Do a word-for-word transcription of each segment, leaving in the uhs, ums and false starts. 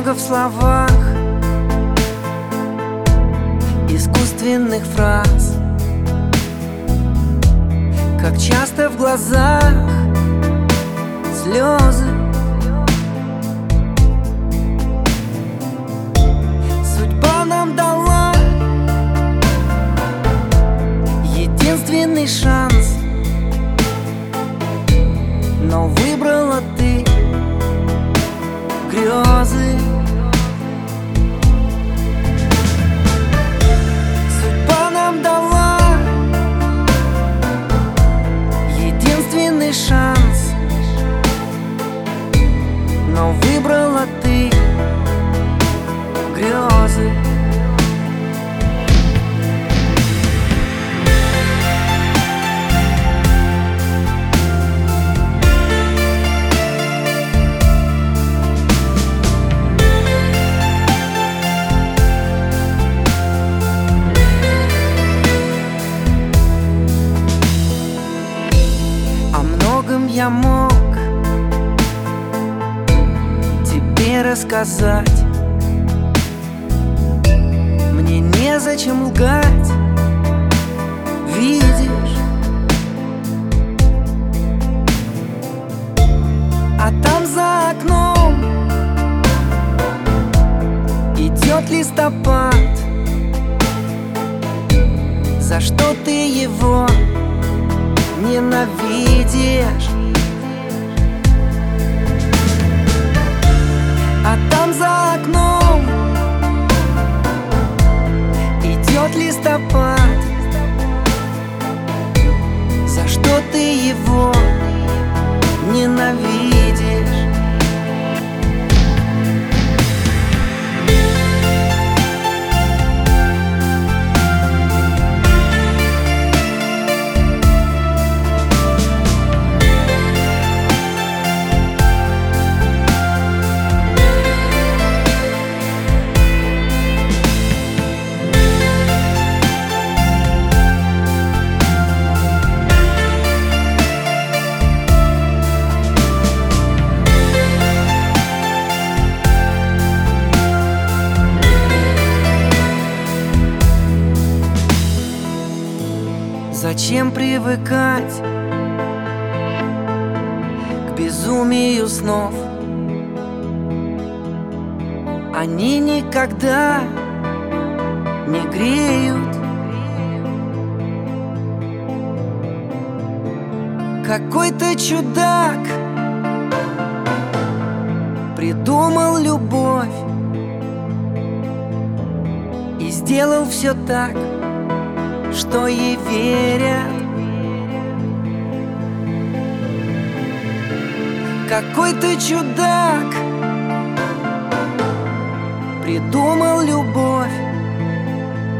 много в словах, искусственных фраз, как часто в глазах слезы. Судьба нам дала единственный шанс, но выбрала ты грезы. Судьба нам дала единственный шанс, но выбрала ты грезы. Я мог тебе рассказать, мне незачем лгать, видишь? А там за окном идет листопад. За что ты его ненавидишь? А там за окном идет листопад. За что ты его ненавидишь? Зачем привыкать к безумию снов? Они никогда не греют. Какой-то чудак придумал любовь и сделал все так, что ей верят. Какой-то чудак придумал любовь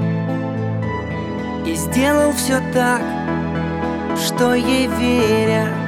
и сделал все так, что ей верят.